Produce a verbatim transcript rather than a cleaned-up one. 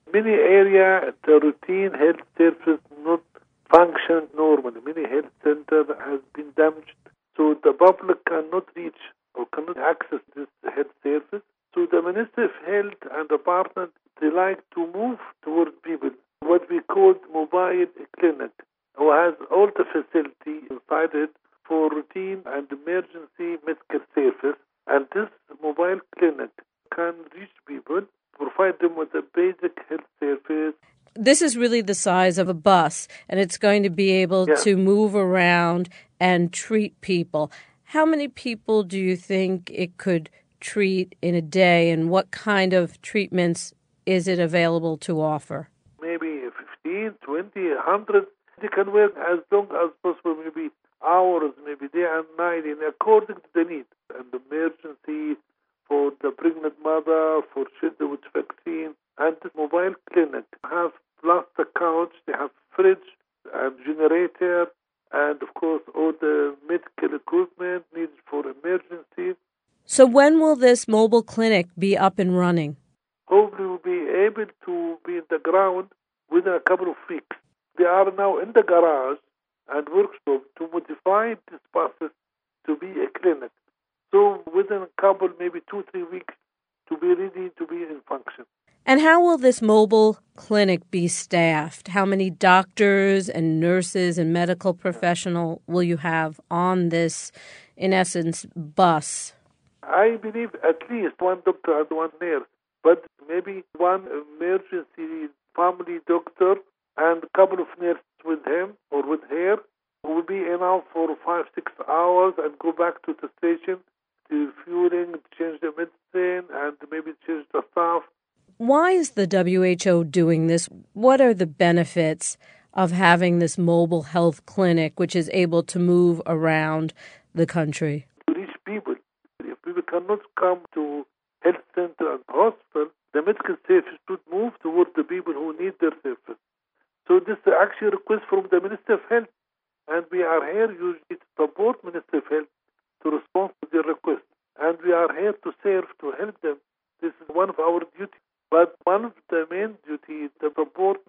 Many area, the routine health service not function normally. Many health center has been damaged, so the public cannot reach or cannot access this health service. So the Ministry of Health and the partner, they like to move towards people, what we call mobile clinic, who has all the facility inside it for routine and emergency medical service. And this mobile clinic can reach people, provide them with a basic health service. This is really the size of a bus, and it's going to be able Yeah. to move around and treat people. How many people do you think it could treat in a day, and what kind of treatments is it available to offer? Maybe fifteen, twenty, one hundred. They can work as long as possible, maybe hours, maybe day and night, in according to the need. And emergency for the pregnant mother, for children with vaccine. And this mobile clinic have plus couch, they have fridge and generator, and of course all the medical equipment needed for emergency. So when will this mobile clinic be up and running? Hopefully we'll be able to be in the ground within a couple of weeks. They are now in the garage and workshop to modify this process to be a clinic. So within a couple, maybe two, three weeks, to be ready to be in function. And how will this mobile clinic be staffed? How many doctors and nurses and medical professional will you have on this, in essence, bus? I believe at least one doctor and one nurse, but maybe one emergency family doctor and a couple of nurses with him or with her will be enough for five, six hours and go back to the station to fueling, change the medicine, and maybe change the staff. Why is the W H O doing this? What are the benefits of having this mobile health clinic, which is able to move around the country? To reach people. If people cannot come to health center and hospital, the medical service should move towards the people who need their service. So this is actually a request from the Ministry of Health, and we are here usually to support Ministry of Health to respond to their request. And we are here to serve, to help them. This is one of our duties. But one of the main duties, the support